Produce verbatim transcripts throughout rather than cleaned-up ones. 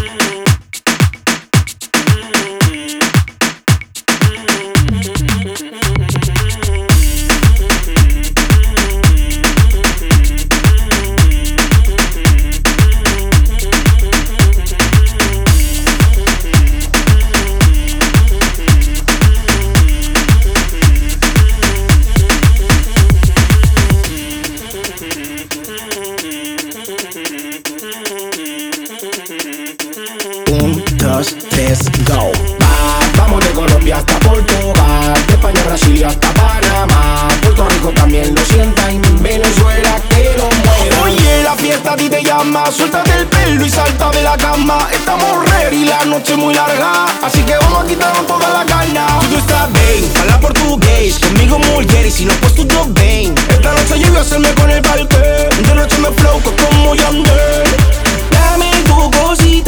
Un, dos, tres, go. Va, vamos de Colombia hasta Portugal, de España a Brasil y hasta Panamá. Puerto Rico también lo sienta y Venezuela que lo mueva. Oye, la fiesta a ti te llama, suéltate el pelo y salta de la cama. Estamos ready, la noche es muy larga, así que vamos a quitarnos toda la carne. Tú estás bien, habla portugués, conmigo mulher y si no pues tú todo bien. Esta noche yo voy a hacerme con el parque, de noche me flow como Yandel. Dame tu cosita,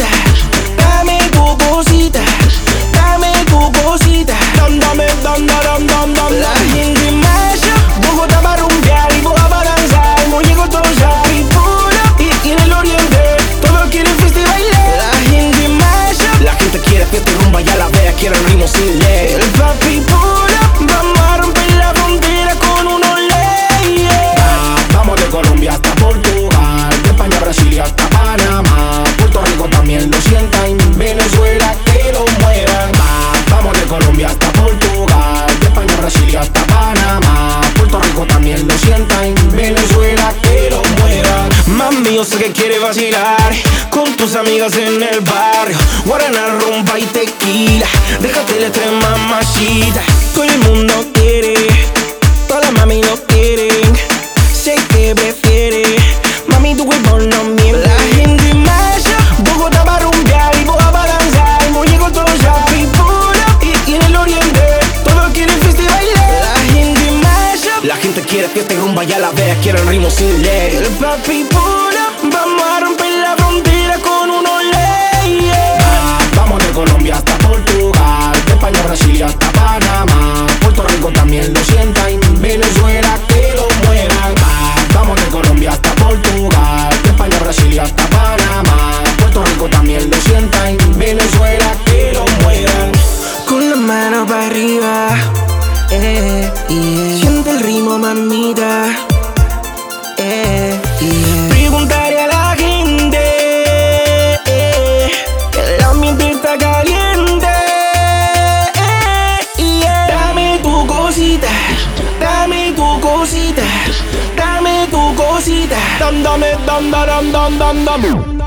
dame tu cosita, dame tu cosita. Dam, dame, dam, dam, dam, dam. La gente marcha, Bogotá va a rumbear y Boga va a danzar. Hemos llegado todos ya y pura, y, y en el oriente todos quieren fiesta y bailar. La gente marcha, la gente quiere fiesta y rumba, ya la vea, quiere ritmo sin ley. El papi pura, vamos a romper la frontera con unos leyes. Va, vamos de Colombia hasta Portugal, de España a Brasil y hasta Panamá. Puerto Rico también lo sienta y Venezuela que lo muevan. Va, vamos de Colombia hasta Portugal, de España a Brasil y hasta Panamá. Puerto Rico también lo sienta y Venezuela que lo muevan. Mami, yo sé que quieres vacilar con tus amigas en el barrio. Guaraná, rumba y tequila, déjate la extrema machita. Todo el mundo quiere, todas las mami lo quieren. Sé que prefiere, mami tu cuerpo no miente. La gente marcha, Bogotá va a rumbear y Boga va a danzar. Hemos llegado todos ya y pura, y, y en el oriente todos quieren fiesta y bailar. La gente marcha, la gente quiere fiesta y rumba, ya la vea, quiere el ritmo sin ley. El papi pura, vamos a romper la frontera con unos leyes. Va, vamos de Colombia hasta Portugal, de España a Brasil y hasta Panamá. Puerto Rico también lo sienta y Venezuela que lo muevan. Va, vamos de Colombia hasta Portugal, de España a Brasil y hasta Panamá. Puerto Rico también lo sienta y Venezuela que lo muevan. Con la mano para arriba, eh, yeah. Siente el ritmo, mamita, eh, yeah. Preguntaré a la gente, eh, que el ambiente está caliente, eh, yeah. Dame tu cosita, dame tu cosita, dame tu cosita. Dam, dame, dam, dam, dam, dam, dam.